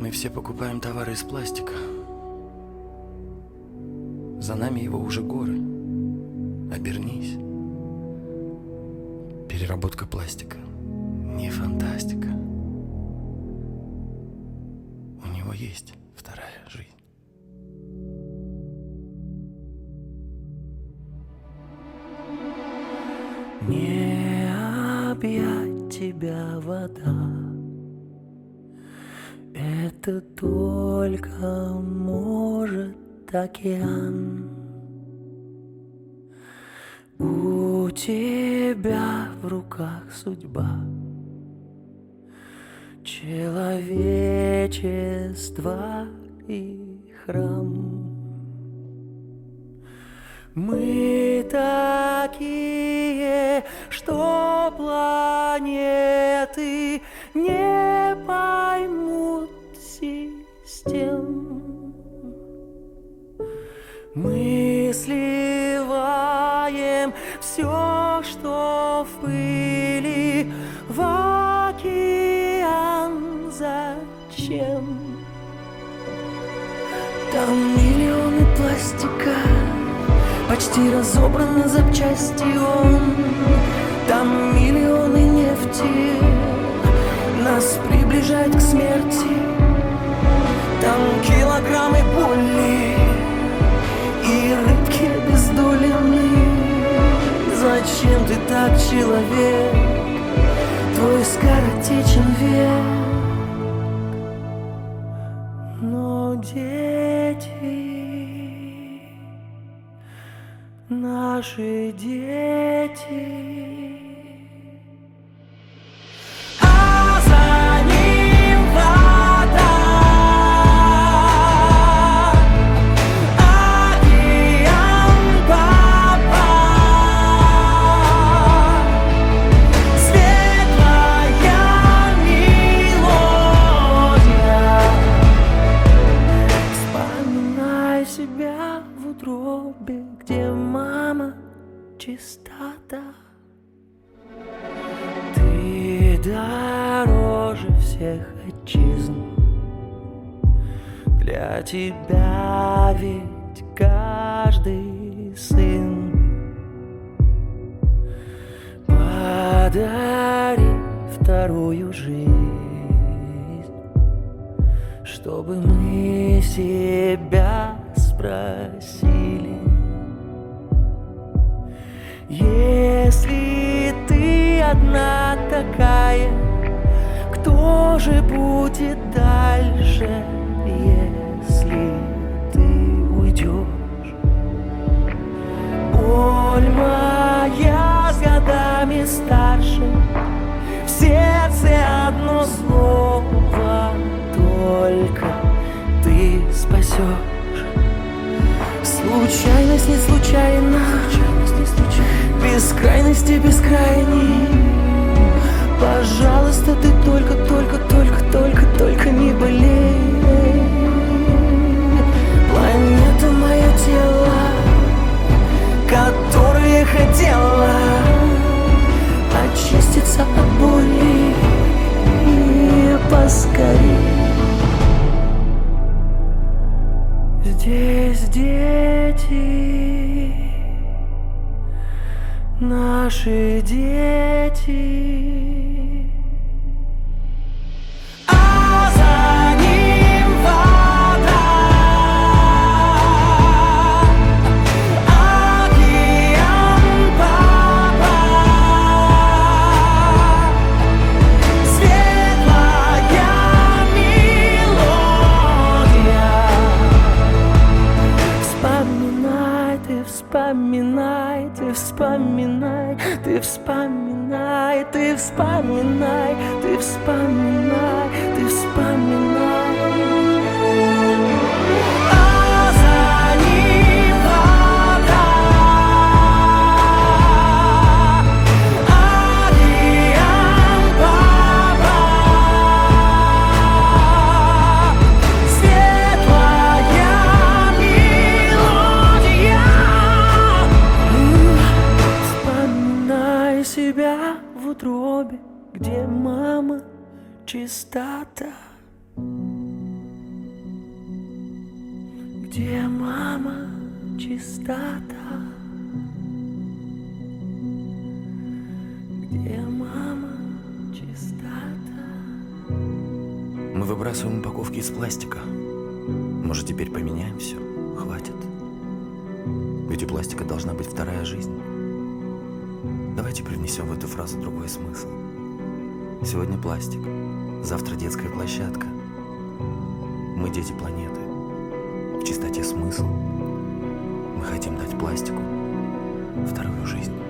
Мы все покупаем товары из пластика. За нами его уже горы. Обернись. Переработка пластика не фантастика. У него есть вторая жизнь. Не объять тебя вода, это только может океан. У тебя в руках судьба человечества и храм. Мы такие, что планеты не поймут систем. Мы сливаем все, что в пыли, в океан. Зачем? Там миллионы пластика, почти разобраны запчасти он. Там миллионы нефти нас приближают к смерти. Там килограммы боли и рыбки обездоленные. Зачем ты так, человек? Твой скоротечен век. Но дети, наши дети, а за ним вода, океан, папа, светлая мелодия. Вспоминай себя в утробе, где мама чистота. Ты дороже всех отчизн. Для тебя ведь каждый сын. Подари вторую жизнь, чтобы мы себя спросили: если ты одна такая, кто же будет дальше, если ты уйдешь? Боль моя с годами старше, в сердце одно слово только ты спасешь. Случайность не случайна, бескрайности бескрайней. Пожалуйста, ты только не болей. Планета — мое тело, которое хотела очиститься от боли поскорей. Здесь дети, наши дети, а за ним вода, океан, папа, светлая мелодия. Вспоминай, ты вспоминай, ты вспоминай, ты вспоминай, ты вспоминай, ты вспоминай, ты вспоминай. А за ним вода, океан, папа, светлая мелодия. Вспоминай себя в утробе, где мама чистота. Где мама чистота? Где мама чистота? Мы выбрасываем упаковки из пластика. Может, теперь поменяем все? Хватит. Ведь у пластика должна быть вторая жизнь. Давайте привнесем в эту фразу другой смысл. Сегодня пластик, завтра детская площадка. Мы дети планеты. В чистоте смысл. Мы хотим дать пластику вторую жизнь.